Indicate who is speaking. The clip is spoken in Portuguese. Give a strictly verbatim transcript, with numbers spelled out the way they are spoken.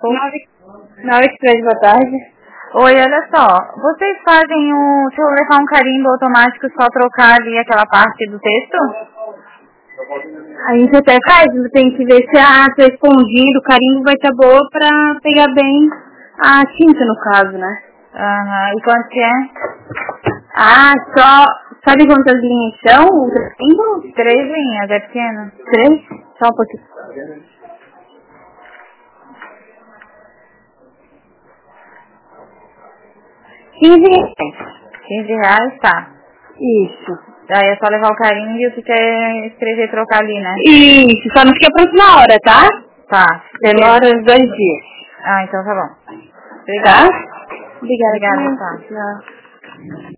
Speaker 1: nove e três, boa tarde.
Speaker 2: Oi, olha só. Vocês fazem um... Se eu levar um carimbo automático, só trocar ali aquela parte do texto?
Speaker 1: A gente até faz, tem que ver se a ata é escondida, o carimbo vai estar boa pra pegar bem a tinta, no caso, né?
Speaker 2: Aham, e quanto que é?
Speaker 1: Ah, só... Sabe quantas linhas são? O carimbo?
Speaker 2: Três linhas, é pequeno.
Speaker 1: Três? Só um pouquinho. quinze reais.
Speaker 2: quinze reais, tá.
Speaker 1: Isso.
Speaker 2: Daí é só levar o carimbo e o que quer escrever e trocar ali, né?
Speaker 1: Isso, só não fica pronto na hora, tá?
Speaker 2: Tá.
Speaker 1: Demora uns dois dias.
Speaker 2: Ah, então tá bom.
Speaker 1: Tá?
Speaker 2: Obrigada.
Speaker 1: Obrigada.
Speaker 2: Obrigada, tá.
Speaker 1: Tchau.